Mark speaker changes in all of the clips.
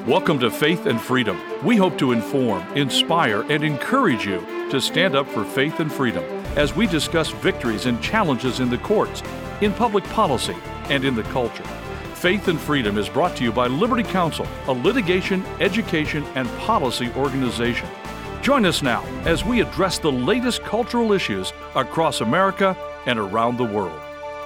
Speaker 1: Welcome to Faith and Freedom. We hope to inform, inspire, and encourage you to stand up for faith and freedom as we discuss victories and challenges in the courts, in public policy, and in the culture. Faith and Freedom is brought to you by Liberty Counsel, a litigation, education, and policy organization. Join us now as we address the latest cultural issues across America and around the world.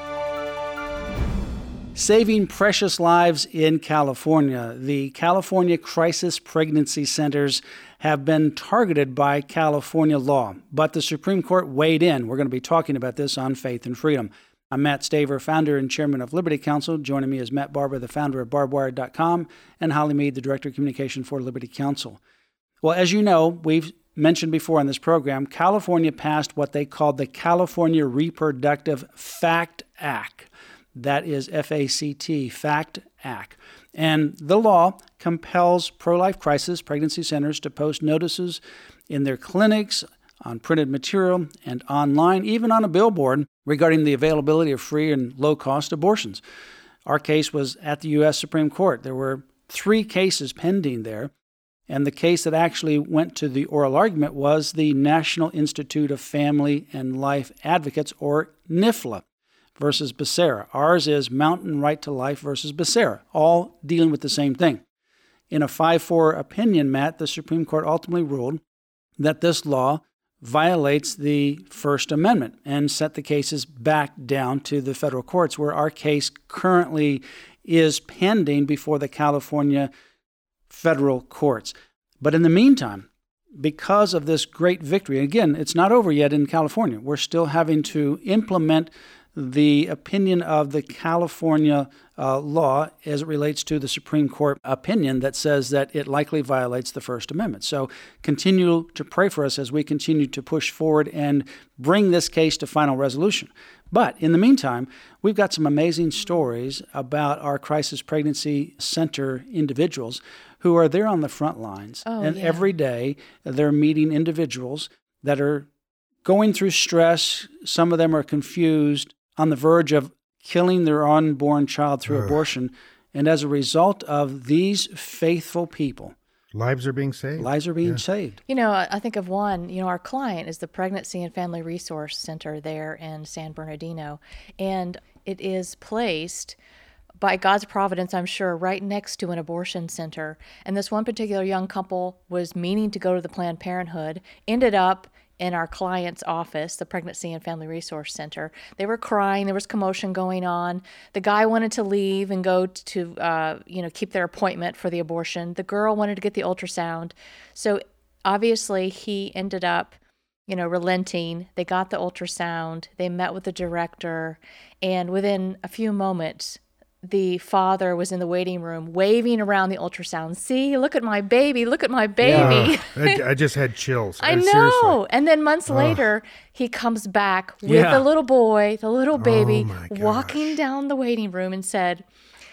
Speaker 2: Saving precious lives in California. The California Crisis Pregnancy Centers have been targeted by California law, but the Supreme Court weighed in. We're going to be talking about this on Faith and Freedom. I'm Matt Staver, founder and chairman of Liberty Counsel. Joining me is Matt Barber, the founder of BarbWire.com, and Holly Mead, the director of communication for Liberty Counsel. Well, as you know, we've mentioned before on this program, California passed what they called the California Reproductive Fact Act. That is F-A-C-T, Fact Act. And the law compels pro-life crisis pregnancy centers to post notices in their clinics, on printed material, and online, even on a billboard, regarding the availability of free and low-cost abortions. Our case was at the U.S. Supreme Court. There were 3 cases pending there, and the case that actually went to the oral argument was the National Institute of Family and Life Advocates, or NIFLA, versus Becerra. Ours is Mountain Right to Life versus Becerra, all dealing with the same thing. In a 5-4 opinion, Matt, the Supreme Court ultimately ruled that this law violates the First Amendment and set the cases back down to the federal courts, where our case currently is pending before the California federal courts. But in the meantime, because of this great victory, again, it's not over yet in California. We're still having to implement the opinion of the California law as it relates to the Supreme Court opinion that says that it likely violates the First Amendment. So continue to pray for us as we continue to push forward and bring this case to final resolution. But in the meantime, we've got some amazing stories about our crisis pregnancy center individuals who are there on the front lines. Every day they're meeting individuals that are going through stress. Some of them are confused, on the verge of killing their unborn child through abortion. And as a result of these faithful people,
Speaker 3: lives are being saved.
Speaker 2: Lives are being saved.
Speaker 4: You know, I think of one, our client is the Pregnancy and Family Resource Center there in San Bernardino. And it is placed by God's providence, I'm sure, right next to an abortion center. And this one particular young couple was meaning to go to the Planned Parenthood, ended up in our client's office, the Pregnancy and Family Resource Center. They were crying. There was commotion going on. The guy wanted to leave and go to, keep their appointment for the abortion. The girl wanted to get the ultrasound. So obviously he ended up, relenting. They got the ultrasound. They met with the director. And within a few moments, the father was in the waiting room waving around the ultrasound. See, look at my baby. Look at my baby.
Speaker 3: Yeah, I just had chills.
Speaker 4: I know.
Speaker 3: Seriously.
Speaker 4: And then months later, he comes back with the little boy, the little baby, walking down the waiting room and said,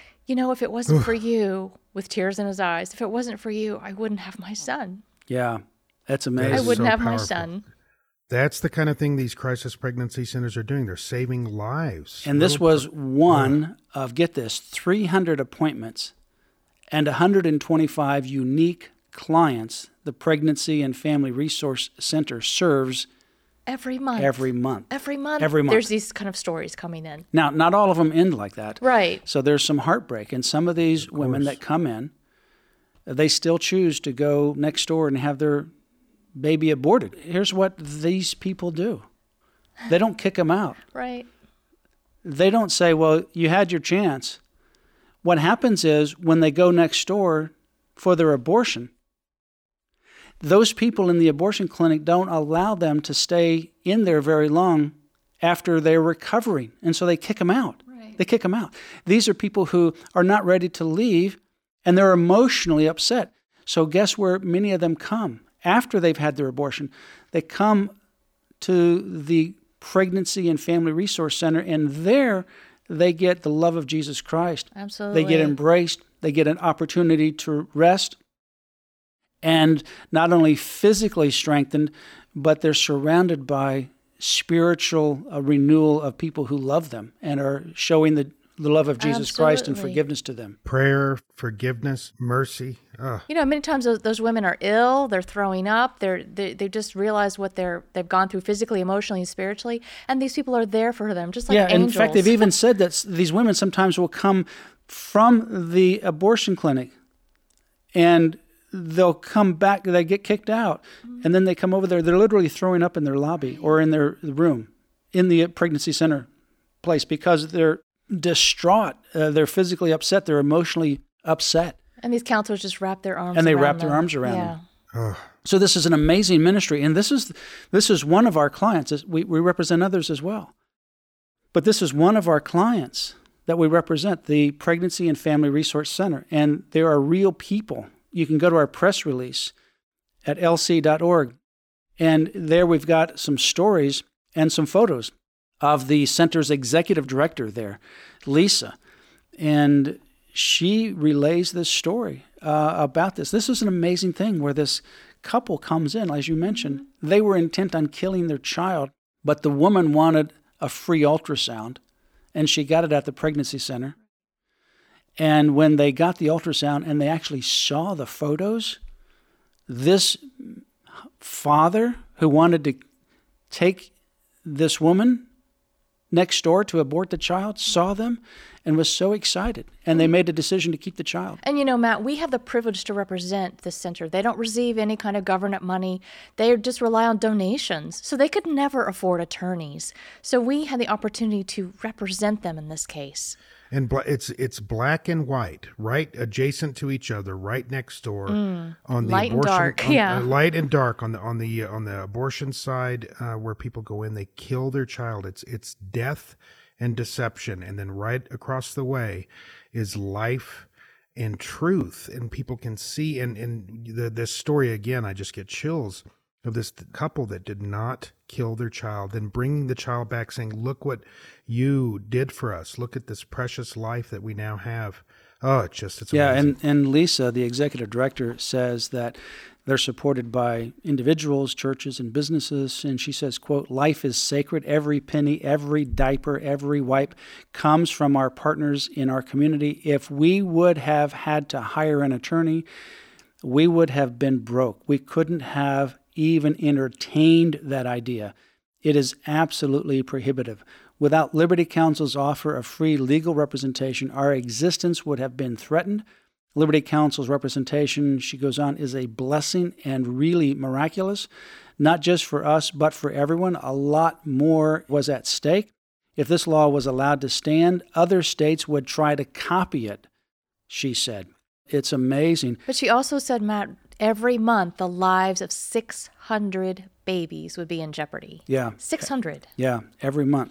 Speaker 4: if it wasn't for you, with tears in his eyes, if it wasn't for you, I wouldn't have my son.
Speaker 2: Yeah, that's amazing.
Speaker 4: I wouldn't have my son.
Speaker 3: That's the kind of thing these crisis pregnancy centers are doing. They're saving lives.
Speaker 2: And this was one of, get this, 300 appointments and 125 unique clients the Pregnancy and Family Resource Center serves
Speaker 4: every month.
Speaker 2: Every month.
Speaker 4: There's these kind of stories coming in.
Speaker 2: Now, not all of them end like that.
Speaker 4: Right.
Speaker 2: So there's some heartbreak. And some of these women that come in, they still choose to go next door and have their baby aborted. Here's what these people do. They don't kick them out.
Speaker 4: Right.
Speaker 2: They don't say, well, you had your chance. What happens is when they go next door for their abortion, those people in the abortion clinic don't allow them to stay in there very long after they're recovering. And so they kick them out.
Speaker 4: Right.
Speaker 2: They kick them out. These are people who are not ready to leave and they're emotionally upset. So guess where many of them come? After they've had their abortion, they come to the Pregnancy and Family Resource Center, and there they get the love of Jesus Christ.
Speaker 4: Absolutely.
Speaker 2: They get embraced. They get an opportunity to rest, and not only physically strengthened, but they're surrounded by spiritual renewal of people who love them and are showing the the love of Jesus Christ and
Speaker 4: Absolutely.
Speaker 2: forgiveness to them.
Speaker 3: Prayer, forgiveness, mercy.
Speaker 4: Many times those women are ill, they're throwing up, they just realize what they've gone through physically, emotionally, and spiritually, and these people are there for them, just like angels.
Speaker 2: In fact, they've even said that these women sometimes will come from the abortion clinic, and they'll come back, they get kicked out, and then they come over there, they're literally throwing up in their lobby or in their room, in the pregnancy center place, because they're distraught, they're physically upset, they're emotionally upset.
Speaker 4: And these counselors just wrap their arms around them.
Speaker 2: And they wrap their arms around them. So this is an amazing ministry, and this is one of our clients. We represent others as well. But this is one of our clients that we represent, the Pregnancy and Family Resource Center, and there are real people. You can go to our press release at lc.org, and there we've got some stories and some photos of the center's executive director there, Lisa, and she relays this story about this. This is an amazing thing where this couple comes in, as you mentioned. They were intent on killing their child, but the woman wanted a free ultrasound, and she got it at the pregnancy center. And when they got the ultrasound and they actually saw the photos, this father who wanted to take this woman next door to abort the child saw them and was so excited. And they made a decision to keep the child.
Speaker 4: And Matt, we have the privilege to represent the center. They don't receive any kind of government money. They just rely on donations. So they could never afford attorneys. So we had the opportunity to represent them in this case.
Speaker 3: And it's black and white, right adjacent to each other, right next door on the
Speaker 4: light
Speaker 3: abortion,
Speaker 4: and dark,
Speaker 3: light and dark on the abortion side, where people go in, they kill their child. It's death and deception, and then right across the way is life and truth, and people can see. And this story again, I just get chills of this couple that did not kill their child, then bringing the child back, saying, "Look what you did for us. Look at this precious life that we now have." Oh, it's amazing.
Speaker 2: And Lisa, the executive director, says that they're supported by individuals, churches, and businesses. And she says, quote, "Life is sacred. Every penny, every diaper, every wipe comes from our partners in our community. If we would have had to hire an attorney, we would have been broke. We couldn't have even entertained that idea. It is absolutely prohibitive. Without Liberty Counsel's offer of free legal representation, our existence would have been threatened. Liberty Counsel's representation," she goes on, "is a blessing and really miraculous, not just for us, but for everyone. A lot more was at stake. If this law was allowed to stand, other states would try to copy it," she said. It's amazing.
Speaker 4: But she also said, Matt, every month the lives of 600 babies would be in jeopardy.
Speaker 2: Yeah.
Speaker 4: 600.
Speaker 2: Yeah, every month.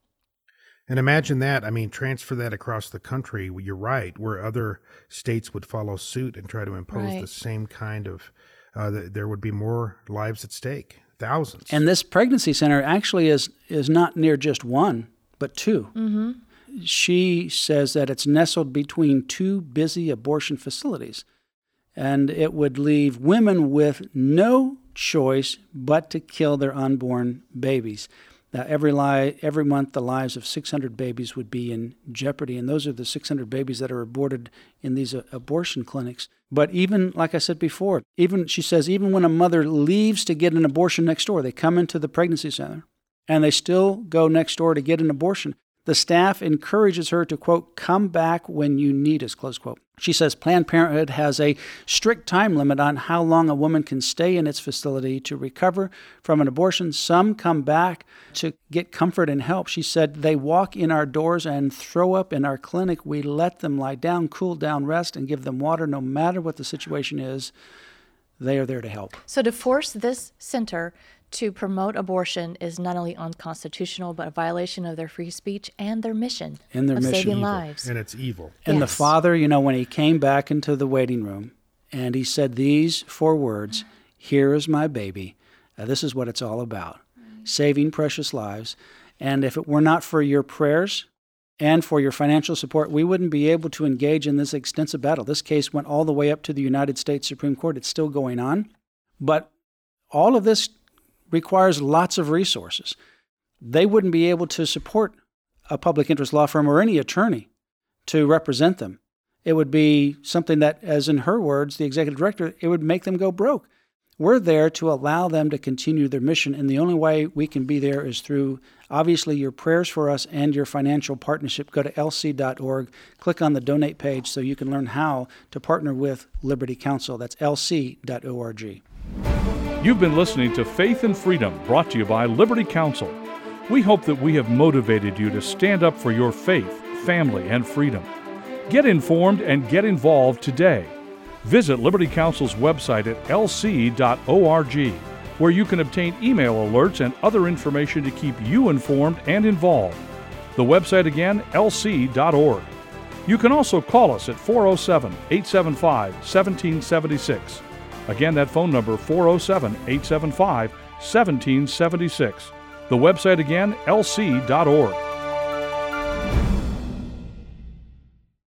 Speaker 3: And imagine that. I mean, transfer that across the country. You're right, where other states would follow suit and try to impose the same kind of, there would be more lives at stake, thousands.
Speaker 2: And this pregnancy center actually is not near just one, but two. Mm-hmm. She says that it's nestled between two busy abortion facilities, and it would leave women with no choice but to kill their unborn babies. Now, every month, the lives of 600 babies would be in jeopardy, and those are the 600 babies that are aborted in these abortion clinics. But even, like I said before, she says, even when a mother leaves to get an abortion next door, they come into the pregnancy center, and they still go next door to get an abortion. The staff encourages her to, quote, "come back when you need us," close quote. She says Planned Parenthood has a strict time limit on how long a woman can stay in its facility to recover from an abortion. Some come back to get comfort and help. She said they walk in our doors and throw up in our clinic. We let them lie down, cool down, rest, and give them water. No matter what the situation is, they are there to help.
Speaker 4: So to force this center to promote abortion is not only unconstitutional, but a violation of their free speech and their mission of saving lives.
Speaker 3: And it's evil.
Speaker 2: And the father, when he came back into the waiting room and he said these 4 words, "Here is my baby. This is what it's all about, saving precious lives. And if it were not for your prayers and for your financial support, we wouldn't be able to engage in this extensive battle." This case went all the way up to the United States Supreme Court. It's still going on. But all of this requires lots of resources. They wouldn't be able to support a public interest law firm or any attorney to represent them. It would be something that, as in her words, the executive director, it would make them go broke. We're there to allow them to continue their mission, and the only way we can be there is through, obviously, your prayers for us and your financial partnership. Go to lc.org, click on the donate page so you can learn how to partner with Liberty Counsel. That's lc.org.
Speaker 1: You've been listening to Faith and Freedom, brought to you by Liberty Counsel. We hope that we have motivated you to stand up for your faith, family, and freedom. Get informed and get involved today. Visit Liberty Counsel's website at lc.org, where you can obtain email alerts and other information to keep you informed and involved. The website again, lc.org. You can also call us at 407-875-1776. Again, that phone number, 407-875-1776. The website again, lc.org.